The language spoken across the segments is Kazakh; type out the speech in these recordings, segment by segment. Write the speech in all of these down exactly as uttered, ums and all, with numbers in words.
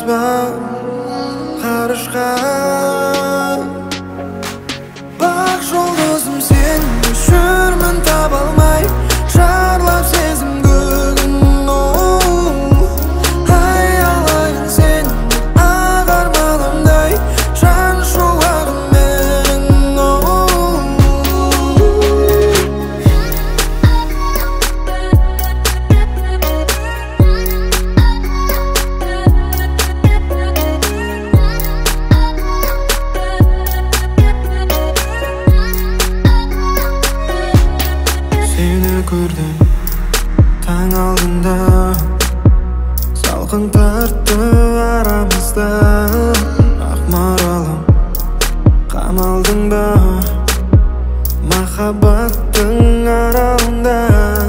ба ғарышқа. Бақ жұлдызым, сен жүрмін таба алмай, шарлап сезім көгін. Аялайын сен ақ арманымдай, жан шуағым менің. Seni көрдім таң алдында, салқын тартты арамызда. Ақ маралым, қамалдың ба махаббаттың аралында.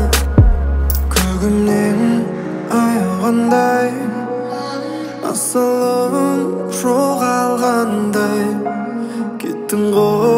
Көгімнен аяғандай, асылым жоғалғандай, кеттің ғой